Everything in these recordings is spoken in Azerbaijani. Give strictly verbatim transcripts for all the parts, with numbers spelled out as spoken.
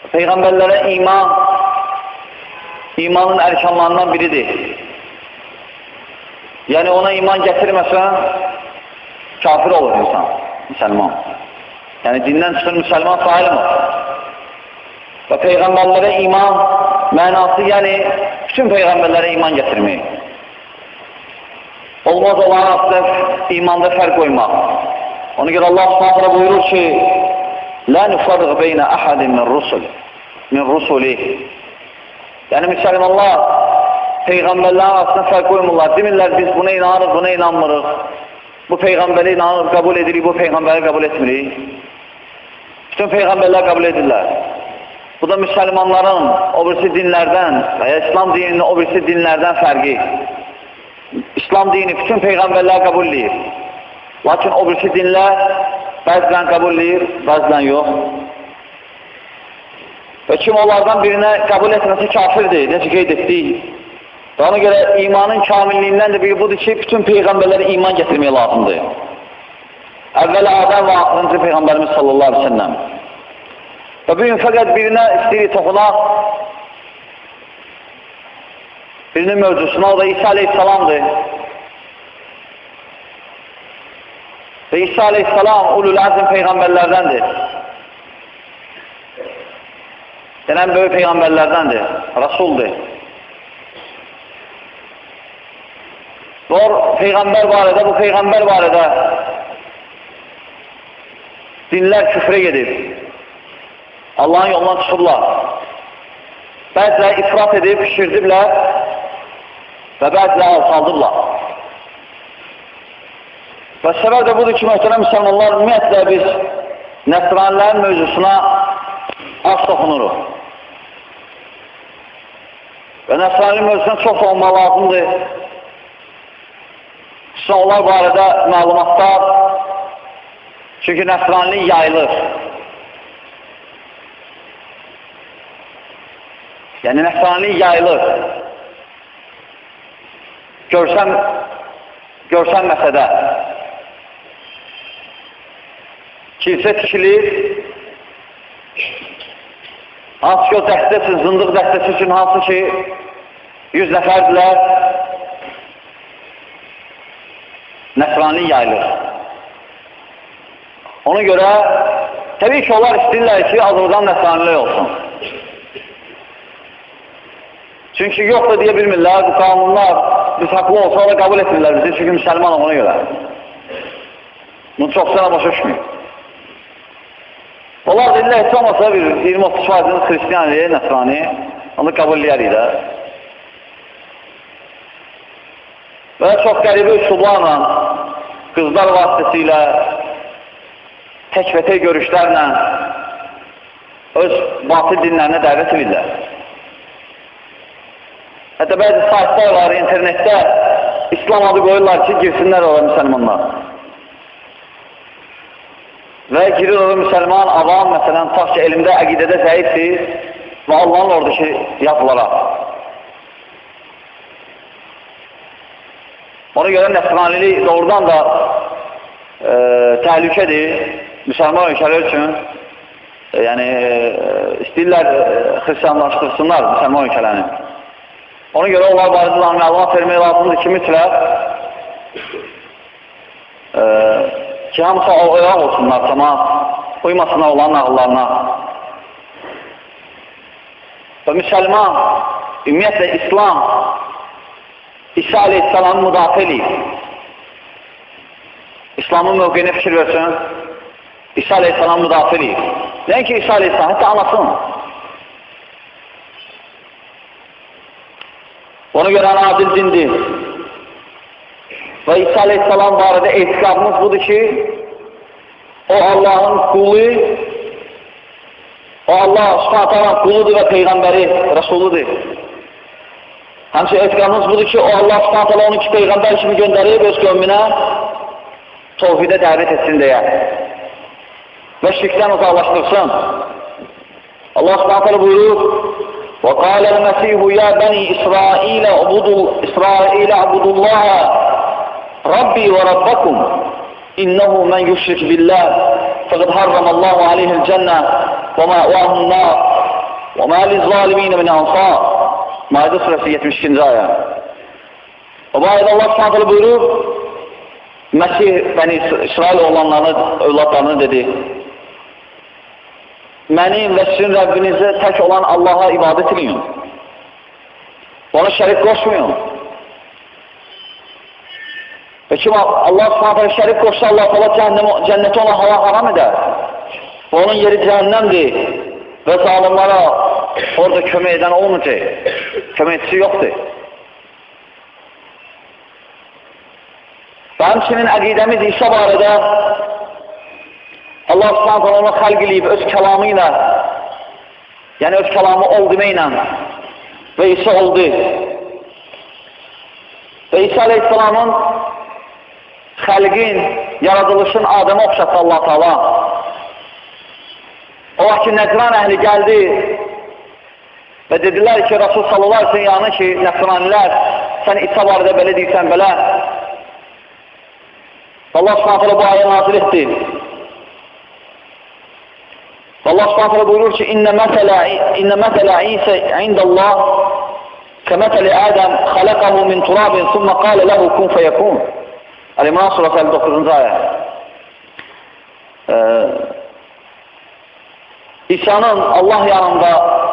Peyğəmbərlərə iman, imanın ərkanlarından biridir. Yəni ona iman gətirməsən, kafir olur insan, müsəlman. Yəni dindən çıxır müsəlman sayılmır. Və Peyğəmbərlərə iman mənası, yəni bütün Peyğəmbərlərə iman gətirmək. Olmaz olan aslında imanda fərq qoymaq. Ona görə Allah Subhanahu buyurur ki, "La nufarriq beyne ahadin min rusul, min rusulih." Yəni müsəlmanlar Peyğəmbərlərin arasında fərq qoymurlar. Demirlər, biz buna inanırıq, buna inanmırıq. Bu Peyğəmbəri inanırıq, qəbul edirik, bu Peyğəmbəri qəbul etmirik. Bütün Peyğəmbərlər qəbul edirlər. Bu da müsəlmanların o birisi dinlərdən və ya İslam dininin o birisi dinlərdən fərqi. İslam dini bütün Peyğəmbərlər qəbul edir. Lakin o birisi dinlər bəzilən qəbul edir, bəzilən yox. Və kim onlardan birinə qəbul etməsi kafirdir, necə qeyd etdik. Və ona görə imanın kamilliyindən də biri budur ki, bütün Peyğəmbərlərə iman gətirmək lazımdır. Əvvəl Adəm və axırıncı Peyğəmbərimiz sallallahu aleyhi ve sellem. Və bugün fəqət birinə istəyirik toxunaq, birinin mövzusuna, o da İsa aleyhissalamdır. Və İsa aleyhissalam ulul azm Peyğəmbərlərdəndir. Denən böyük Peyğəmbərlərdəndir, Rasuldur. Və o Peyğəmbər barədə, bu Peyğəmbər barədə dinlər küfrə gedib. Allahın yolundan çıxırlar. Bəziləri ifrat edib, pişirdiblər və bəziləri alçaldıblar. Və səbəb də budur ki, möhtərəm müsəlmanlar, ümumiyyətlə biz nəsranilərin mövzusuna az toxunuruq. Və nəsranilərin mövzusuna çox olmaq lazımdır. Sizə onlar barədə məlumatlar, çünki nəsranilik yayılır. Yəni, nəsranilik yayılır. Görsən, görsən məsədə. Kilsə tikilir, hansı ki o dəstəsi, zındıq dəstəsi üçün hansı ki yüz nəfərdilər, nəsranilik yayılır. Ona görə, təbii ki, onlar istəyirlər ki, Azərbaycan nəsranilik olsun. Çünki yox da deyə bilmirlər, bu qanunlar biz haqlı olsa da qəbul etmirlər bizi, çünki müsəlmanım ona görə. Bunu çox sənə başa düşməyib. Onlar deyirlər, heç olmasa bir iyirmi otuz faizini xristiyanliyə, nəsrani, onu qəbul edərik də. Və çox qəribə üsullarla, qızlar vasitəsilə, tək-və-tək görüşlərlə öz batıl dinlərinə dəvət edirlər. Hətta bəzi saytlar var, internetdə İslam adı qoyurlar ki, girsinlər ola müsəlmanlar. Və girir ola müsəlman, avam, məsələn, tax ki, elmdə, əqidədə zəifdir və Allahın oradakı yazılara. Ona görə nəsranilik doğrudan da e, təhlükədir müsəlman ölkələr üçün. E, yəni, e, istəyirlər e, xristiyanlaşdırsınlar müsəlman ölkələrini. Ona görə onlar barədə məlumat vermək lazımdır ki, mütləq e, ki, hamısı oyaq olsunlar, tamam, uymasına olan nağıllarına. Və müsəlman, ümumiyyətlə İslam, İsa aleyhissalamı müdafiə eləyib. İslamın mövqeyinə fikir versin, İsa aleyhissalamı müdafiə eləyib. Nəinki İsa aleyhissalam, hətta anasın. Ona görə adil dindir. Və İsa aleyhissalam barədə etiqadımız budur ki, o Allahın qulu, o Allah subhanətələ quludur və Peyğəmbəri, Rəsuludur. Həmçə etiqadımız budur ki, o Allah subhanətələ onu ki, Peyğəmbər kimi göndərib öz qövmünə tövhidə dəvət etsin deyə və şirkdən uzaqlaşdırsın. Allah subhanətələ buyurur, وَقَالَ الْمَسِيحُ يَا بَنِي إِسْرَائِيلَ اعْبُدُوا اللَّهَ رَبِّي وَرَبَّكُمْ إِنَّهُ مَنْ يُشْرِكْ بِاللَّهِ فَقَدْ حَرَّمَ اللَّهُ عَلَيْهِ الْجَنَّةَ وَمَأْوَاهُ النَّارُ وَمَا لِلظَّالِمِينَ مِنْ أَنْصَارٍ Maide suresi yetmiş ikinci ayə. O bu ayədə Allah Subhanahu buyurur, Məsih Bəni İsrail oğlanlarını, övladlarını dedi, mənim və sizin Rəbbinizə tək olan Allaha ibadət edin. Ona şərik qoşmayın. Və kim Allah Subhanahu şərik qoşsa, Allah cənnəti ona hava haram edər. Onun yeri cəhənnəmdir və zalimlara orada kömək edən olmayacaq. Köməkçisi yoxdur. Və həmçinin əqidəmiz İsa barədə Allah Subhanahu onu xəlq eləyib öz kəlamı ilə, yəni öz kəlamı ol deməklə və İsa oldu. Və İsa Aleyhisselamın xəlqin, yaradılışın Adəmə oxşatdı Allah Teala. O vaxt ki, Nəcran əhli gəldi və dedilər ki, Rasul sallallahu aleyhi ve sellem yanı ki, Nəsranilər, sən İsa barədə belə deyirsən, belə. Allah Subhanahu bu ayə nazil etdi. Allah Subhanahu buyurur ki, İnnə məsələ İsə indəllah kəmətəli Ədəm xaləqəhu min turabin sümmə qalə ləhu kun fəyəkun. Əl-İmran surəsi əlli doqquzuncu ayə. İsa'nın Allah yanında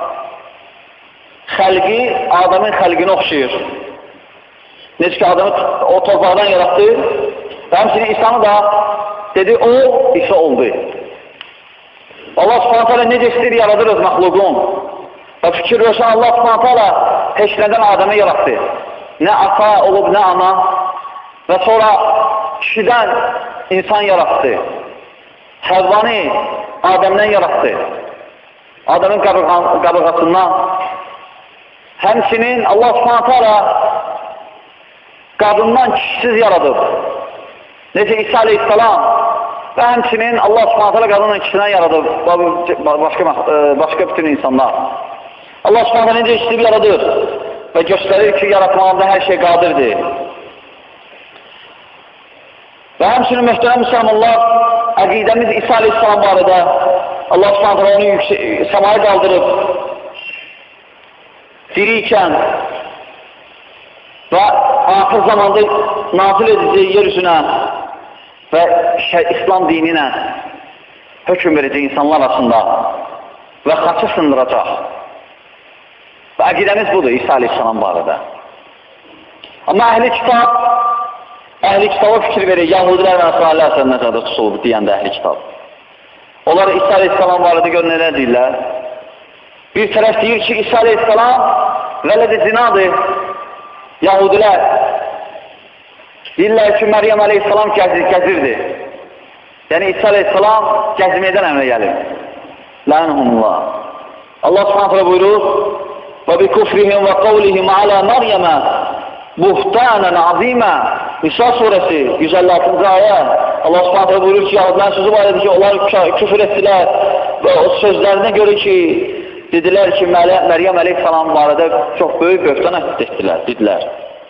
xəlqi Adəmin xəlqini oxşayır. Necə ki, Adəmi o torpaqdan yaratdı və həmçinin İsa'nı da dedi, o İsa oldu. Allah Subhanahu teala necə istəyir yaradır öz məxluqun. Və fikir versən Allah Subhanahu teala heç nədən Adəmi yaratdı. Nə ata olub, nə ana və sonra kişidən insan yaratdı. Həvvani Adəmdən yaratdı. Adəmin qabırğasından. Həmçinin Allah Subhanahu teala qadından kişisiz yaradıb. Necə İsa Aleyhisselam və həmçinin Allah Subhanahu teala qadından kişisindən yaradıb. Başqa, başqa bütün insanlar. Allah Subhanahu teala necə istəyib yaradır və göstərir ki, yaratmağında hər şey qadirdir. Və həmçinin möhtərəm müsəlmanlar, əqidəmiz İsa Aleyhisselam barədə Allah Subhanahu teala onu səmaya qaldırıb, diri ikən və axır zamanda nazil edəcək yer üzünə və İslam dininə hökm verəcək insanlar arasında və xaçı sındıracaq. Və əqidəmiz budur İsa Aleyhisselam barədə. Amma əhli kitab, əhli kitaba fikir verir, Yahudilər və Nəsranilər sən nəzərdə tutulub deyəndə əhli kitab. Onlar İsa Aleyhisselam barədə görün nələr deyirlər. Bir tərəf deyir ki, İsa Aleyhisselam vələd-i zinadır. Yahudilər deyirlər ki, Məryəm Aleyhisselam gəzir, gəzirdi. Yəni İsa Aleyhisselam gəzməkdən əmrə gəlir. Lənhumullah. Allah Subhanahu buyurur: "Və bi kufrihim və qavlihim alə Məryəmə buhtanən azimə." Nisa surəsi yüz əlli altıncı ayə. Allah Subhanahu buyurur ki, Yahudilərin sözü var idi ki, onlar küfür etdilər və o sözlərinə görə ki, dedilər ki, Məryəm Aleyhisselam barədə çox böyük böhtan etdilər, dedilər.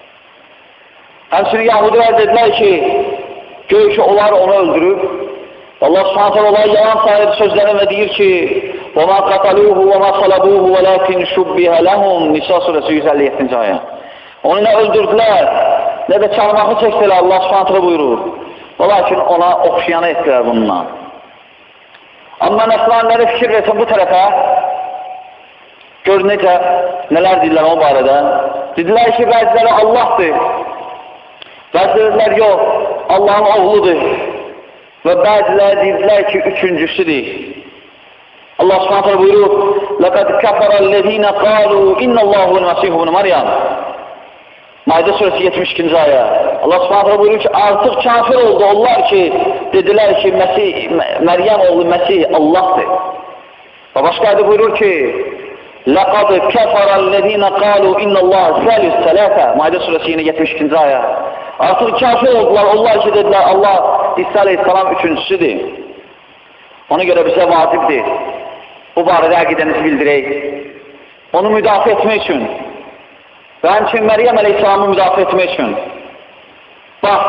Həmçinin Yahudilər dedilər ki, gör ki, onlar onu öldürüb. Allah Subhanahu onlar yalan sayır sözlərini və deyir ki, وَمَا قَتَلُوهُ وَمَا صَلَبُوهُ وَلَكِنْ شُبِّهَ لَهُمْ Nisa surəsi yüz əlli yeddinci ayə. Onu nə öldürdülər, nə də çalmağı çəkdilər, Allah Subhanahu buyurur. Lakin ona oxşayanı etdilər bununla. Amma nəsranləri fikir versən bu tərəfə, gör necə, nələr deyirlər o barədə. Dedilər ki, bəziləri Allahdır. Bəziləri yox, Allahın oğludur. Və bəziləri deyirlər ki, üçüncüsüdür. Allah Subhanahu buyurur: "Laqad kafara allazina qalu innallahu al-masih ibn Maryam." Maide surəsi yetmiş ikinci ayə. Allah Subhanahu buyurur ki, artıq kafir oldu onlar ki, dedilər ki, Məsih, Məryəm oğlu Məsih Allahdır. Və başqa ayədə buyurur ki, "Laqad kafara allazina qalu innallaha salis salasa." Maide surəsi yetmiş ikinci ayə. Artıq kafir oldular onlar ki, dedilər Allah İsa Aleyhisselam üçüncüsüdür. Ona görə bizə vacibdir. Bu barədə əqidəmizi bildirək. Onu müdafiə etmək üçün və həmçinin Məryəm Aleyhisselamı müdafiə etmək üçün. Bax,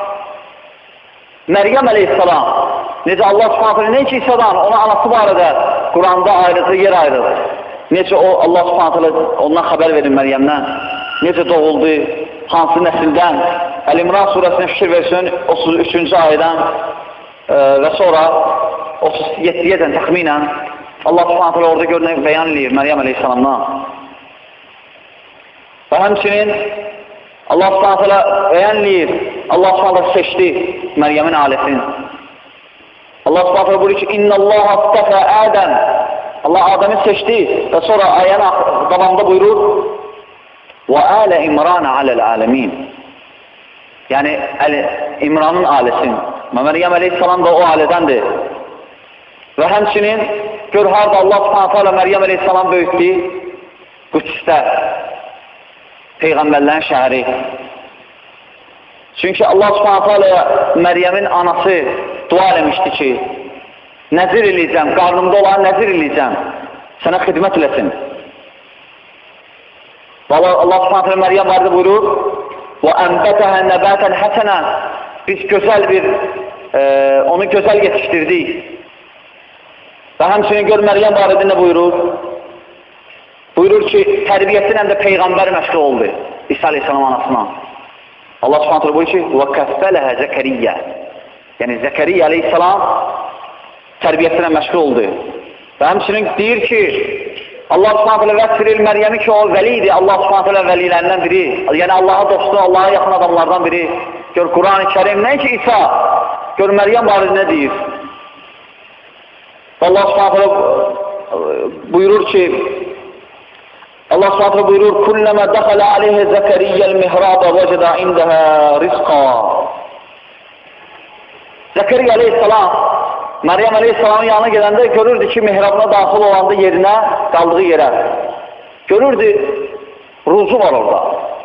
Məryəm Aleyhisselam necə Allah Subhanahu nə ki İsa'dan, onun anası barədə Quranda ayrıcı yer ayrılır. necə o, Allah subhanətələ ondan xəbər verin Məryəmdən, necə doğuldu, hansı nəsildən, Əl-İmran surəsində fikir versin, otuz üçüncü ayədən e, və sonra otuz yeddiyədən təxminən Allah subhanətələ orada görünək bəyan edir Məryəm əleyhissalamdan. Və həmçinin Allah subhanətələ bəyan edir, Allah subhanətələ seçdi Məryəmin ailəsini. Allah subhanətələ buyurur ki, İnna Allah astəfə Ədəm. Allah Adəmi seçdi və sonra ayənin davamında buyurur və ələ İmranə aləl-ələmin. Yəni, İmranın ailəsin. Məryəm əleyhissalam da o ailədəndir. Və həmçinin gör, harada Allah subhanətələ Məryəm əleyhissalam böyütdü? Qüdsdə, Peyğəmbərlərin şəhəri. Çünki Allah subhanətələ Məryəmin anası dua eləmişdi ki, nəzir eləyəcəm, qarnımda olan nəzir eləyəcəm, sənə xidmət eləsin. Allah subhanətələ Məryəm barədə buyurur, وَأَنْبَتَهَا نَبَاتًا حَسَنًا. Biz gözəl bir, e, onu gözəl yetişdirdik. Və həmçinin gör, Məryəm barədə nə buyurur? Buyurur ki, tərbiyəsi həm də Peyğəmbər məşğul oldu, İsa aleyhissalam anasına. Allah subhanətələ buyurur ki, وَكَفَّلَهَا زَكَرِيَّ. Yəni, Zəkəriyyə aleyhissalam tərbiyəsinə məşğul oldu. Və həmçinin deyir ki, Allah subhanətələ vəsf edir Məryəmi ki, o vəlidir, Allah subhanətələ vəlilərindən biri. Yəni, Allaha dostu, Allaha yaxın adamlardan biri. Gör, Quran-ı Kərim, nə ki, İsa, gör, Məryəm barədə nə deyir? Allah subhanətələ buyurur ki, Allah subhanətələ buyurur, Kulləmə dəxələ aleyhə Zəkəriyyəl mihrabə vəcədə indəhə rizqa. Zəkəriyyə aleyhissalam Məryəm əleyhissalamın yanına gedəndə görürdü ki, mihrabına daxil olanda yerinə, qaldığı yerə. Görürdü, ruzu var orada.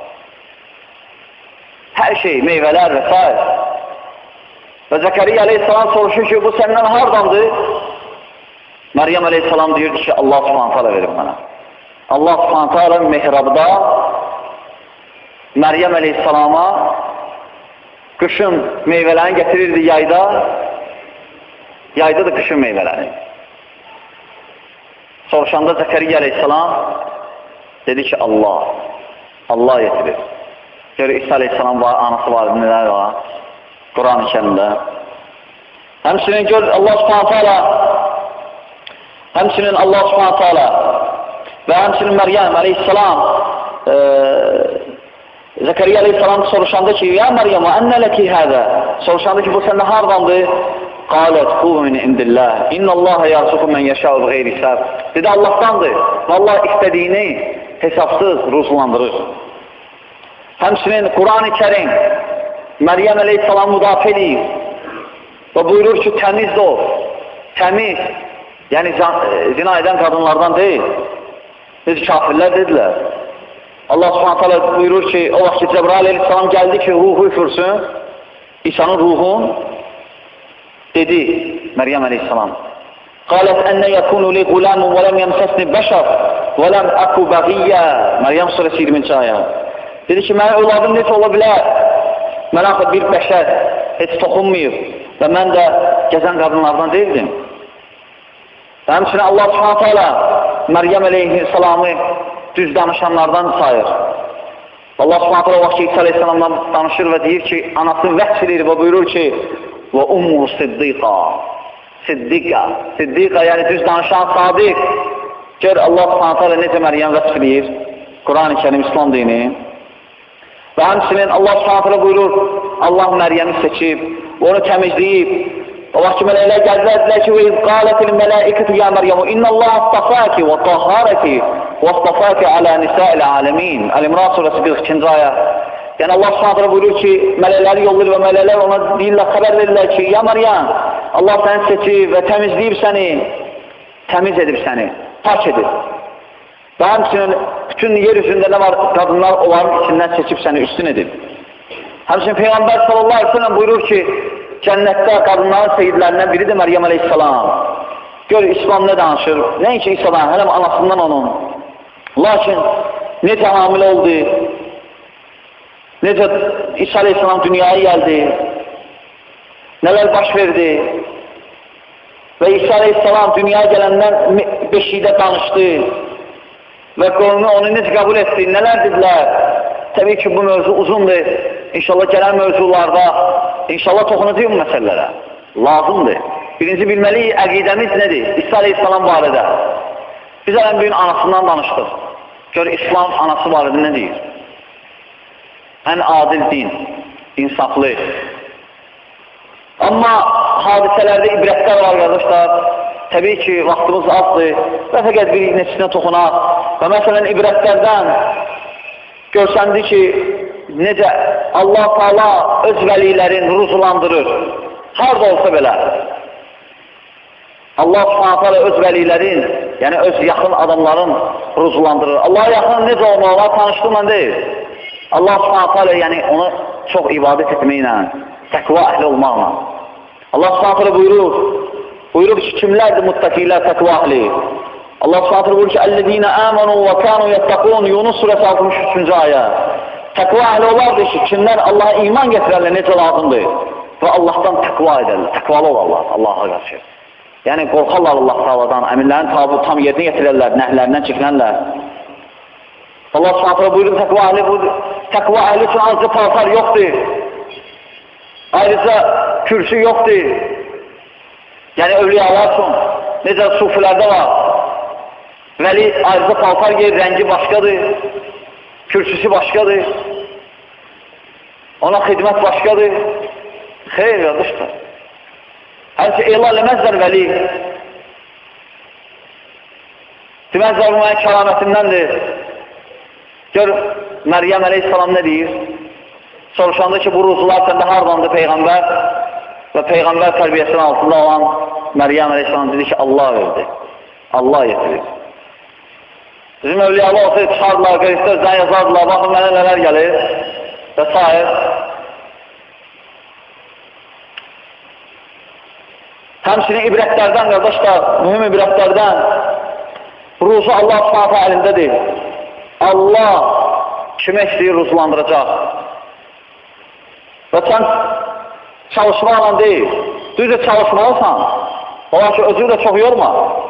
Hər şey, meyvələr və s. Və Zəkəriyyə əleyhissalam soruşur ki, bu səndən hardandır? Məryəm əleyhissalam deyirdi ki, Allah subhanətələ verir mənə. Allah subhanətələ mihrabda Məryəm əleyhissalama qışın meyvələrini gətirirdi yayda, yayda da qışın meyvələri. Soruşanda Zəkəriyyə əleyhissalam dedi ki, Allah, Allah yetirir. Görür, İsa əleyhissalam var, anası var, nələr var, Quran-ı Kərimdə. Həmçinin gör, Allah subhanətələ, həmçinin Allah subhanətələ və həmçinin Məryəm əleyhissalam e, Zəkəriyyə əleyhissalam soruşanda ki, ya Məryəm, ənə ləki hədə? Soruşanda ki, bu səndə hardandır? Qalət, huve min indillah. İnnəllaha yarzuqu mən yəşəu qeyri səb. Dedi, Allahdandır. Vallahi istədiyini hesabsız ruzlandırır. Həmçinin Quran-ı Kərim Məryəm əleyhissalam müdafiə edir və buyurur ki, təmiz də o. Təmiz. Yəni, zina edən qadınlardan deyil. Biz kafirlər dedilər. Allah subhanətələ buyurur ki, o vaxt ki, Cəbrail əleyhissalam gəldi ki, ruhu üfürsün, İsa'nın ruhun, dedi Məryəm əleyhissalam, Qalət ənə yəkunu li qulamun və ləm yəmsəsni bəşər və ləm əku bəğiyyə. Məryəm surəsi iyirminci ayə. Dedi ki, mənim övladım necə ola bilər? Mən axı bir bəşər heç toxunmayıb və mən də gəzən qadınlardan deyildim. Və həmçinin Allah subhanətələ Məryəm əleyhissalamı düz danışanlardan sayır. Allah subhanətələ o vaxt ki, İsa aleyhissalamdan danışır və deyir ki, anasını vəqs edir və buyurur ki, və ummu siddiqa, siddiqa, siddiqa, yəni düz danışan sadiq. Gör, Allah subhanətələ necə Məryəm vəqs edir, Quran-ı Kərim, İslam dini. Və həmçinin Allah subhanətələ buyurur, Allah Məryəmi seçib, onu təmizləyib. O vaxt ki, mələklər gəldilər, dedilər ki, وَإِذْ قَالَتِ الْمَلَائِكَةُ يَا مَرْيَمُ إِنَّ اللَّهَ اصْطَفَاكِ وَطَهَّرَكِ وَاصْطَفَاكِ عَلَى نِسَاءِ الْعَالَمِينَ. Əl-İmran surəsi qırx ikinci ayə. Yəni Allah subhanətələ buyurur ki, mələkləri yollayır və mələklər ona deyirlər, xəbər verirlər ki, ya Məryəm, Allah səni seçib və təmizləyib səni, təmiz edib səni, pak edib. Və həmçinin bütün yer üzündə nə var, qadınlar onların içindən seçib səni üstün edib. Həmçinin Peyğəmbər sallallahu aleyhi ve sellem buyurur ki, cənnətdə qadınların seyidlərindən biridir Məryəm əleyhissalam. Gör, İslam nə danışır? Nəinki İsa'dan, hələm anasından onun. Lakin necə hamilə oldu, necə İsa aleyhissalam dünyaya gəldi, nələr baş verdi və İsa aleyhissalam dünyaya gələndən beşikdə danışdı və qovmi onu necə qəbul etdi, nələr dedilər. Təbii ki, bu mövzu uzundur. İnşallah gələn mövzularda, inşallah toxunacaq bu məsələlərə. Lazımdır. Birinci bilməliyik, əqidəmiz nədir? İsa Aleyhisselam barədə. Biz ələn bugün anasından danışdıq. Gör, İslam anası barədə nə deyir? Ən adil din, insaflı. Amma hadisələrdə ibrətlər var, qardaşlar. Təbii ki, vaxtımız azdır və fəqət bir neçəsinə toxunaq. Və məsələn, ibrətlərdən görsəndi ki, necə Allah Teala öz vəlilərin ruzulandırır. Harada olsa belə. Allah Subhanahu Teala öz vəlilərin, yəni öz yaxın adamların ruzulandırır. Allah'a yaxın necə olmalılar tanışdırma deyil. Allah Subhanahu Teala yəni ona çox ibadət etməklə, təqva əhli olmaqla. Allah Subhanahu Teala buyurur, buyurur ki, kimlərdir muttaqilər, təqva əhli? Allah Subhanahu Teala buyurur ki, "Ellezîne âmenû ve kânû yettaqûn." Yunus surəsi altmış üçüncü ayə. Təqva əhli olardır ki, kimlər Allah'a iman gətirərlər, necə lazımdır və Allahdan təqva edərlər, təqvalı olarlar Allah'a qarşı. Yəni, qorxarlar Allah Teala'dan, əmirlərin tabu tam yerinə yetirərlər, nəhlərindən çəkinərlər. Allah Subhanahu Teala buyurur, təqva əhli budur. Təqva əhli üçün ayrıca paltar yoxdur. Ayrıca kürsü yoxdur. Yəni, övliyalar üçün, necə sufilərdə var. Vəli ayrıca paltar geyir, rəngi başqadır, kürsüsü başqadır, ona xidmət başqadır. Xeyr, qardaşlar. Hər şey elan eləməzlər vəli. Deməzlər, bu mənim kəramətimdəndir. Gör, Məryəm əleyhissalam nə deyir? Soruşanda ki, bu ruzular səndə haradandır Peyğəmbər? Və Peyğəmbər tərbiyəsinin altında olan Məryəm əleyhissalam dedi ki, Allah verdi. Allah yetirir. Bizim övliyalı olsaydı çıxardılar, qeyristə özdən yazardılar, baxın mənə nələr gəlir və s. Həmçinin ibrətlərdən, qardaşlar, mühüm ibrətlərdən ruzu Allah Subhanahu əlindədir. Allah kimə istəyir ruzlandıracaq. Və sən çalışmaqla deyil, düzdür çalışmalısan, ola ki, özünü də çox yorma.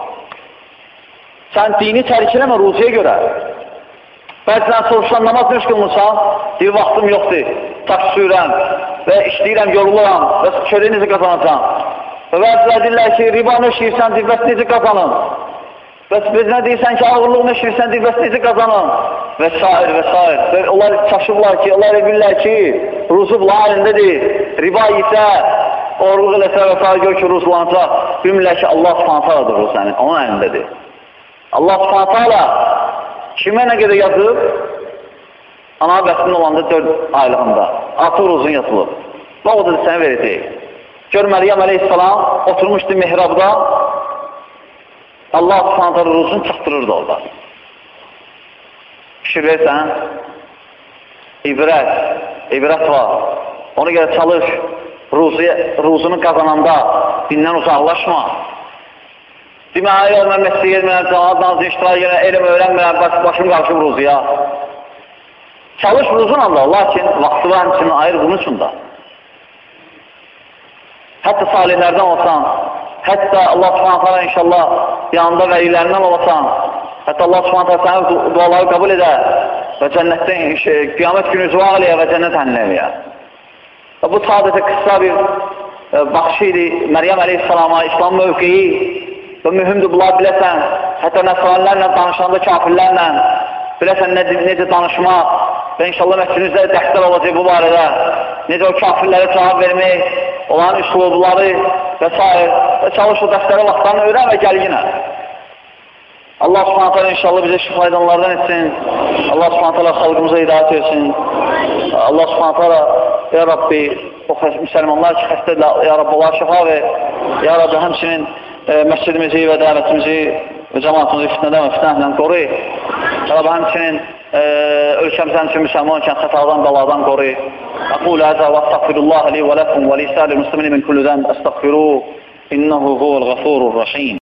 Sən dini tərk eləmə ruziyə görə. Bəzən soruşan namaz nöş qılmırsan, bir vaxtım yoxdur, taksi sürəm və işləyirəm, yoruluram və çörəyi necə qazanacam. Və bəzilər deyirlər ki, riba nöşəyirsən, divbəs necə qazanın. Və biz nə deyirsən ki, ağırlıq nöşəyirsən, divbəs necə qazanın. Və s. və s. Onlar çaşırlar ki, onlar bilirlər ki, ruzu bunlar əlindədir. Riba isə, oğurluq eləsə və s. gör ki, ruzlanacaq. Bilmirlər ki, Allah Subhanahu Taala'dır ruz sənin, onun əlindədir. Allah Subhanahu Taala kimə nə qədər yazıb? Ana bəsinin olanda dörd aylığında. Altı ruzun yazılıb. Və o da sənə verəcək. Gör, Məryəm əleyhissalam oturmuşdu mihrabda. Allah Subhanahu Taala ruzunu çatdırırdı orada. Pişirirsən, ibrət, ibrət var. Ona görə çalış, ruzunu qazananda dindən uzaqlaşma. Demək, yox, mən məsələ gelməyəm, cəhaddan iştirak edirəm, elm öyrənməyəm, başım qarşım ruzuya. Çalış ruzunla da, lakin vaxtı var həmçinin ayır bunun üçün da. Hətta salihlərdən olsan, hətta Allah Subhanahu Taala inşallah yanında vəlilərindən olasan, hətta Allah Subhanahu Taala sənin duaları qəbul edər və cənnətdən, qiyamət günü zuvaq eləyə və cənnət hənləyə. Bu sadəcə qısa bir baxışı idi Məryəm əleyhissalama, İslam mövqeyi və mühümdür bunlar biləsən, hətta nəsranlərlə danışanda kafirlərlə biləsən necə danışmaq və inşallah məscidimizdə dərslər olacaq bu barədə, necə o kafirlərə cavab vermək, onların üslubları və s. və çalış o dərslərə vaxtlarını öyrən və gəl yenə. Allah Subhanahu Taala inşallah bizə şifaydanlardan etsin, Allah Subhanahu Taala xalqımıza hidayət etsin, Allah Subhanahu Taala, ya Rabbi, o müsəlmanlar ki, xəstədirlər, ya Rabbi, onlar şifa ver, ya Rabbi, həmçinin məscidimizi və dəvətimizi və cəmaatımızı fitnədən və fitnəhlə qoru. Ya Rabbi, həmçinin ölkəmizdən üçün müsəlman ikən xətadan, baladan qoru. Aqul həzə və astaqfirullah li və ləkum və lisəli müslimin min kulludən əstaqfiruh, innəhu huvəl-ğafurur-rəhim.